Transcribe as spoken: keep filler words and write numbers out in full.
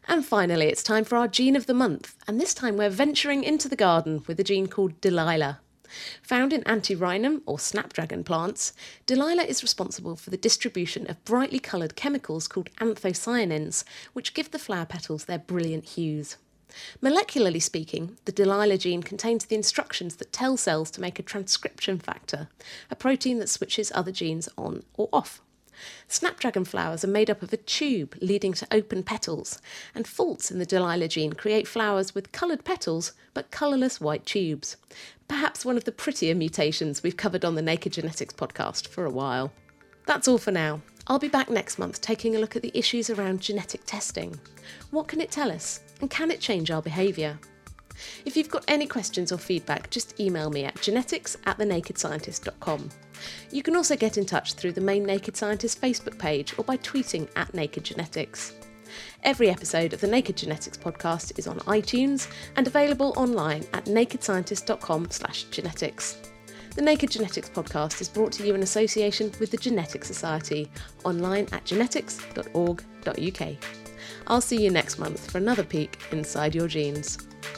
And finally, it's time for our gene of the month, and this time we're venturing into the garden with a gene called Delilah. Found in Antirrhinum or snapdragon plants, Delilah is responsible for the distribution of brightly coloured chemicals called anthocyanins, which give the flower petals their brilliant hues. Molecularly speaking, the Delilah gene contains the instructions that tell cells to make a transcription factor, a protein that switches other genes on or off. Snapdragon flowers are made up of a tube leading to open petals, and faults in the Delilah gene create flowers with coloured petals but colourless white tubes. Perhaps one of the prettier mutations we've covered on the Naked Genetics podcast for a while. That's all for now. I'll be back next month taking a look at the issues around genetic testing. What can it tell us, and can it change our behaviour? If you've got any questions or feedback, just email me at genetics at the naked scientist dot com. You can also get in touch through the main Naked Scientist Facebook page or by tweeting at Naked Genetics. Every episode of the Naked Genetics podcast is on iTunes and available online at naked scientist dot com slash genetics. The Naked Genetics podcast is brought to you in association with the Genetics Society, online at genetics dot org dot uk. I'll see you next month for another peek inside your genes.